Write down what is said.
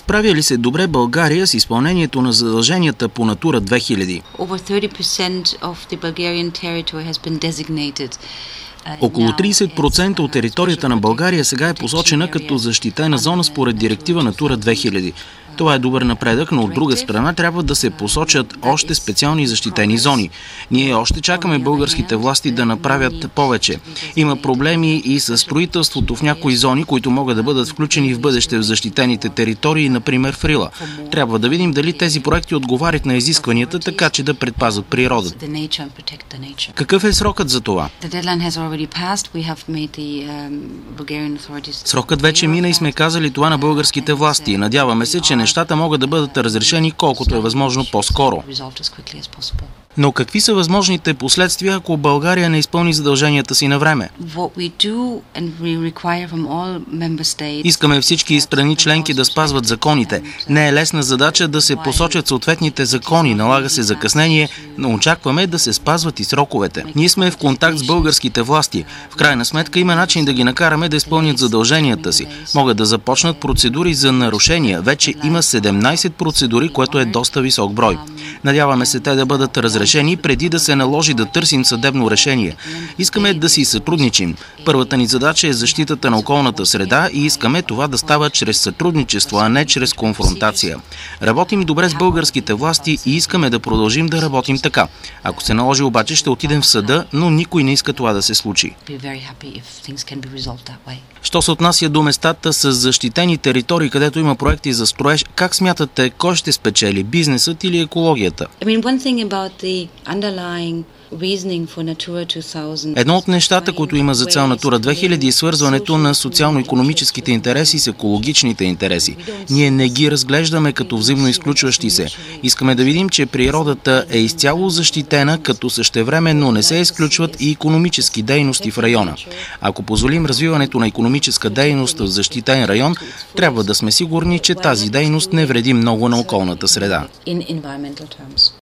Справя ли се добре България с изпълнението на задълженията по Натура 2000? Около 30% от територията на България сега е посочена като защитена зона според директива Натура 2000. Това е добър напредък, но от друга страна трябва да се посочат още специални защитени зони. Ние още чакаме българските власти да направят повече. Има проблеми и с строителството в някои зони, които могат да бъдат включени в бъдеще в защитените територии, например в Рила. Трябва да видим дали тези проекти отговарят на изискванията, така че да предпазват природата. Какъв е срокът за това? Срокът вече мина и сме казали това на българските власти. Надяваме се, че нещата могат да бъдат разрешени колкото е възможно по-скоро. Но какви са възможните последствия, ако България не изпълни задълженията си на време? Искаме всички страни членки да спазват законите. Не е лесна задача да се посочат съответните закони, налага се закъснение, но очакваме да се спазват и сроковете. Ние сме в контакт с българските власти. В крайна сметка има начин да ги накараме да изпълнят задълженията си. Могат да започнат процедури за нарушения. Вече има 17 процедури, което е доста висок брой. Надяваме се те да бъдат разрешени преди да се наложи да търсим съдебно решение. Искаме да си сътрудничим. Първата ни задача е защитата на околната среда и искаме това да става чрез сътрудничество, а не чрез конфронтация. Работим добре с българските власти и искаме да продължим да работим така. Ако се наложи обаче, ще отидем в съда, но никой не иска това да се случи. Що се отнася до местата с защитени територии, където има проекти за строеж, как смятате, кой ще спечели, бизнесът или екологията? Едно от нещата, които има за цел Натура 2000 е свързването на социално-икономическите интереси с екологичните интереси. Ние не ги разглеждаме като взаимно изключващи се. Искаме да видим, че природата е изцяло защитена, като същевременно не се изключват и икономически дейности в района. Ако позволим развиването на икономическа дейност в защитен район, трябва да сме сигурни, че тази дейност не вреди много на околната среда.